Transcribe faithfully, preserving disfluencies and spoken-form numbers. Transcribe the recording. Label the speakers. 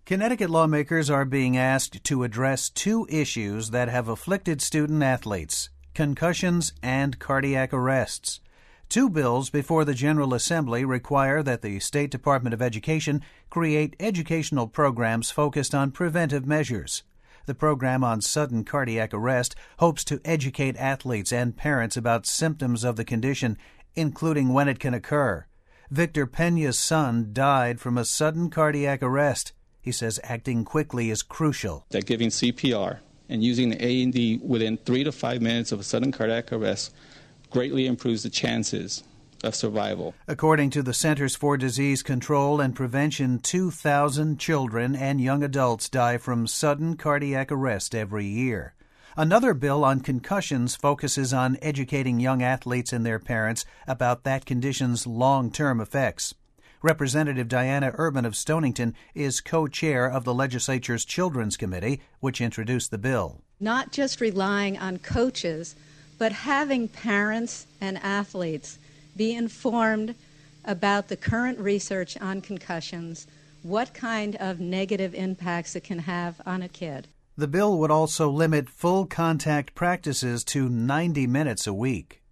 Speaker 1: Connecticut lawmakers are being asked to address two issues that have afflicted student-athletes: concussions and cardiac arrests. Two bills before the General Assembly require that the State Department of Education create educational programs focused on preventive measures. The program on sudden cardiac arrest hopes to educate athletes and parents about symptoms of the condition, including when it can occur. Victor Pena's son died from a sudden cardiac arrest. He says acting quickly is crucial.
Speaker 2: That giving C P R and using the A and D within three to five minutes of a sudden cardiac arrest greatly improves the chances of survival.
Speaker 1: According to the Centers for Disease Control and Prevention, two thousand children and young adults die from sudden cardiac arrest every year. Another bill on concussions focuses on educating young athletes and their parents about that condition's long-term effects. Representative Diana Urban of Stonington is co-chair of the legislature's Children's Committee, which introduced the bill.
Speaker 3: Not just relying on coaches, but having parents and athletes be informed about the current research on concussions, what kind of negative impacts it can have on a kid.
Speaker 1: The bill would also limit full contact practices to ninety minutes a week.